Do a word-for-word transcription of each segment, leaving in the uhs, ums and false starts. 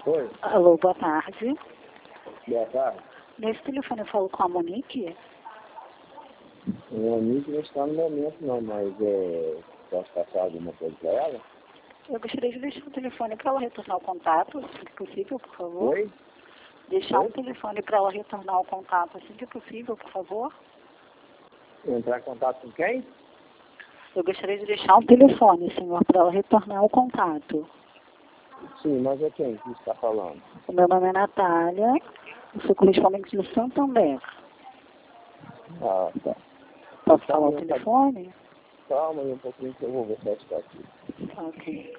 Oi, Alô, boa tarde. boa tarde. Nesse telefone eu falo com a Monique. O amigo não está no momento não, mas é, posso passar alguma coisa para ela? Eu gostaria de deixar o telefone para ela retornar o contato, assim que possível, por favor. Oi? Deixar Oi? um telefone para ela retornar o contato assim que possível, por favor. Entrar em contato com quem? Eu gostaria de deixar um telefone, senhor, para ela retornar o contato. Sim, mas é quem que está falando? O meu nome é Natália, eu sou correspondente de Santander. Ah, tá. Posso Calma falar o aí um telefone? Calma aí um pouquinho que eu vou ver se ela está aqui. Ok.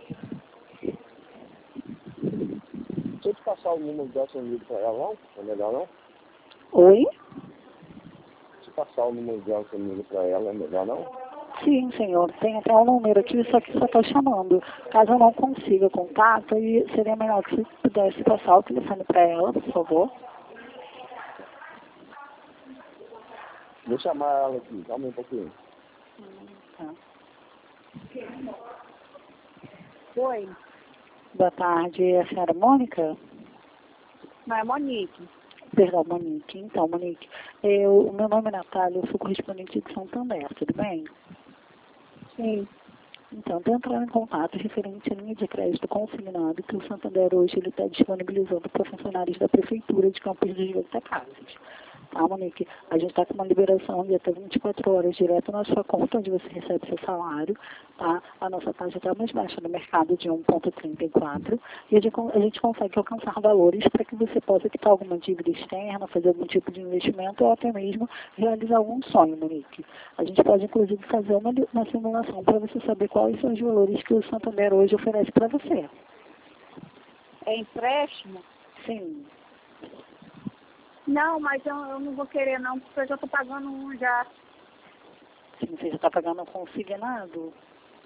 Deixa eu te passar o número do seu amigo para ela, não? É melhor não? Oi? Se passar o número do seu amigo para ela, é melhor não? Sim, senhor. Tem até um número aqui, só que só estou chamando. Caso eu não consiga contato, aí seria melhor que você pudesse passar o telefone para ela, por favor. Vou chamar ela aqui, calma aí um pouquinho. Tá. Oi, Boa tarde, é a senhora Mônica? não é Monique. Perdão, Monique. Então, Monique, eu, o meu nome é Natália, eu sou correspondente de Santander, tudo bem? Sim. Então, estou entrando em contato referente à linha de crédito consignado que o Santander hoje ele está disponibilizando para funcionários da Prefeitura de Campos dos Goytacazes. Tá, Monique? A gente está com uma liberação de até vinte e quatro horas direto na sua conta, onde você recebe seu salário. Tá? A nossa taxa está mais baixa no mercado de um vírgula trinta e quatro e a gente, a gente consegue alcançar valores para que você possa quitar alguma dívida externa, fazer algum tipo de investimento ou até mesmo realizar algum sonho, Monique. A gente pode, inclusive, fazer uma, uma simulação para você saber quais são os valores que o Santander hoje oferece para você. É empréstimo? Sim. Não, mas eu, eu não vou querer não, porque eu já estou pagando um já. Sim, você já está pagando consignado?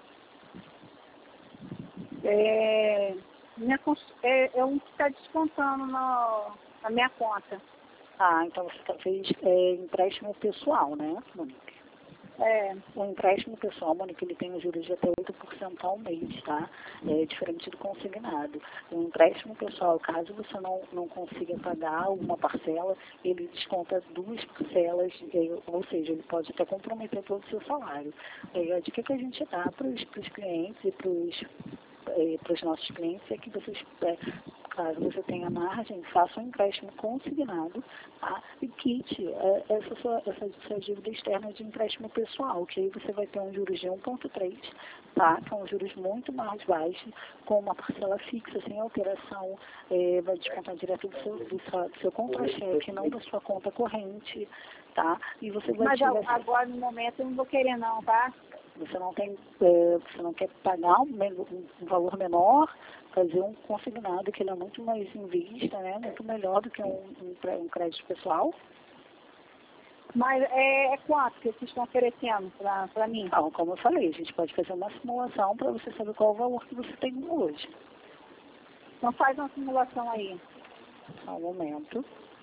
É, minha, cons- é, é um que está descontando no, na minha conta. Ah, então você tá, fez é, empréstimo pessoal, né, Monique? É, O empréstimo pessoal, Monique, ele tem um juros de até oito por cento ao mês, tá? É diferente do consignado. O empréstimo pessoal, caso você não, não consiga pagar uma parcela, ele desconta duas parcelas, é, ou seja, ele pode até comprometer todo o seu salário. É, a dica que a gente dá para os clientes e para os é, para os nossos clientes é que vocês, é, caso você tenha margem, faça um empréstimo consignado, tá? E quite é, essa, sua, essa sua dívida externa de empréstimo pessoal, que aí você vai ter um juros de um vírgula três, tá? Que é um juros muito mais baixo, com uma parcela fixa, sem alteração, é, vai descontar direto do seu, do seu, do seu contra-cheque, não da sua conta corrente, tá? E você vai mas tirar... agora no momento eu não vou querer não, tá? Você não tem, é, você não quer pagar um, um, um valor menor, fazer um consignado que ele é muito mais em vista, né? Muito melhor do que um, um, um crédito pessoal. Mas é, é quanto que vocês estão oferecendo para mim? Então, como eu falei, a gente pode fazer uma simulação para você saber qual é o valor que você tem hoje. Então faz uma simulação aí. Só um momento.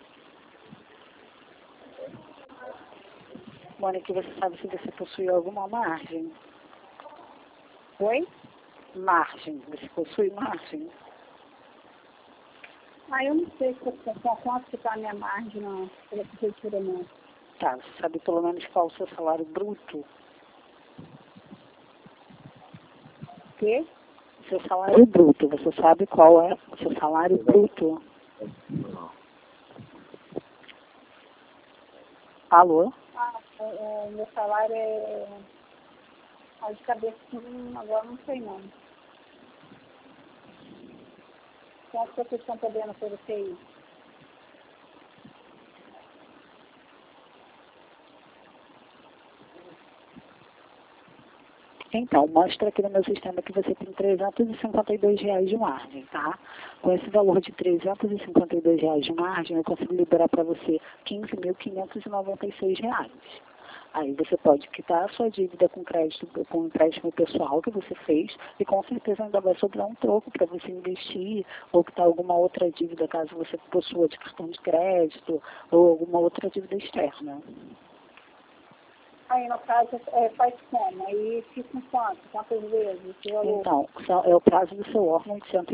Mônica, você sabe se você possui alguma margem? Oi? Margem. Você possui margem? Ah, eu não sei se eu, com quanto que está a minha margem não, pela prefeitura não. Tá, você sabe pelo menos qual o seu salário bruto? O quê? Seu salário bruto, você sabe qual é o seu salário bruto? Alô? Ah, o, o meu salário é... Ah, de cabeça, hum, agora não sei não. Quanto que vocês estão podendo oferecer aí? Então, mostra aqui no meu sistema que você tem trezentos e cinquenta e dois reais de margem, tá? Com esse valor de trezentos e cinquenta e dois reais de margem, eu consigo liberar para você quinze mil quinhentos e noventa e seis reais. Aí você pode quitar a sua dívida com crédito, com o empréstimo pessoal que você fez e com certeza ainda vai sobrar um troco para você investir ou quitar alguma outra dívida caso você possua de cartão de crédito ou alguma outra dívida externa. Aí, no caso, é, faz como? Aí fica com quanto? Quantas vezes? Que valor? Então, só- é o prazo do seu órgão de cento